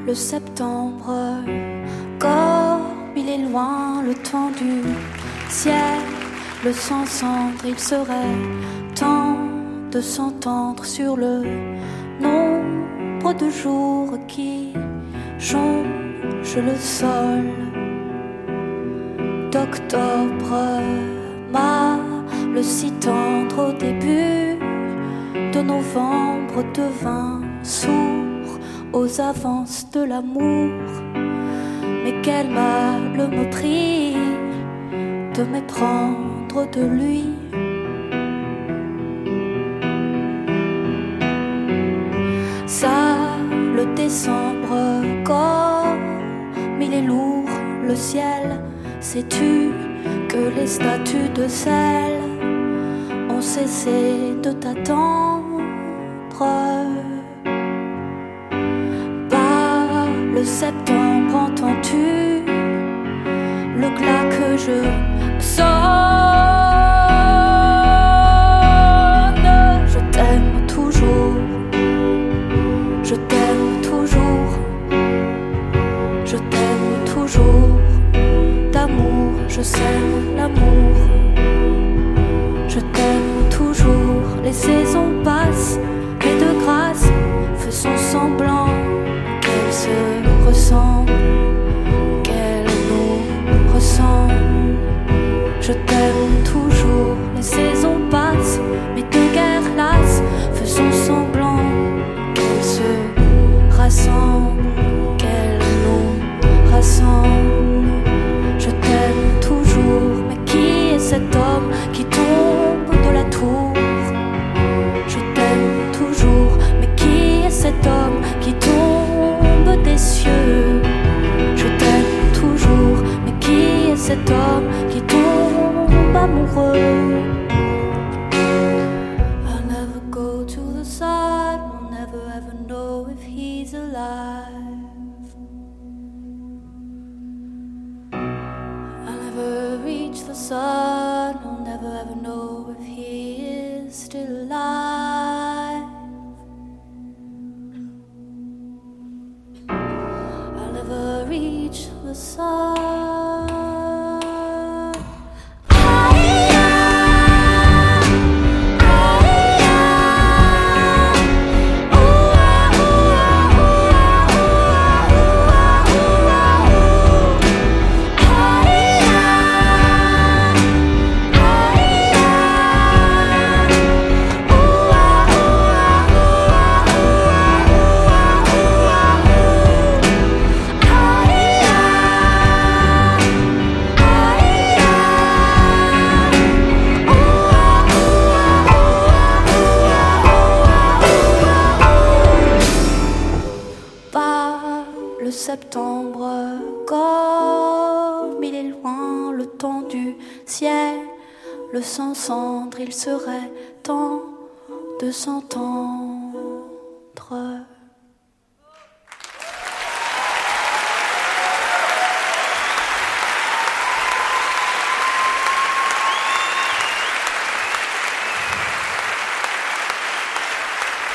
le septembre, comme il est loin le temps du ciel, le sans cendre, il serait temps de s'entendre sur le nombre de jours qui jonchent le sol d'octobre, le si tendre au début de novembre devint sourd aux avances de l'amour. Mais quel mal me prit de m'éprendre de lui. Ça, le décembre, comme il est lourd le ciel, sais-tu que les statues de sel ont cessé de t'attendre? Pas le septembre, entends-tu le glas que je sonne? Je t'aime toujours, je t'aime toujours, je t'aime toujours. D'amour, je sème l'amour. Je t'aime toujours. Les saisons passent, mais de grâce, faisons semblant qu'elles se ressemblent, qu'elles nous ressemblent. Je t'aime toujours. Les saisons passent, mais de guerre lasse, faisons semblant qu'elles se rassemblent, qu'elles nous rassemblent. Je t'aime toujours, mais qui est cet homme qui tombe de la tour? Je t'aime toujours, mais qui est cet homme qui tombe des cieux? Je t'aime toujours, mais qui est cet homme qui tombe amoureux? I'll never go to the side, we'll never ever know if he's alive. Reach the sun, we'll never ever know if he is still alive. I'll never reach the sun. Le septembre, comme il est loin le temps du ciel, le sans cendre, il serait temps de s'entendre.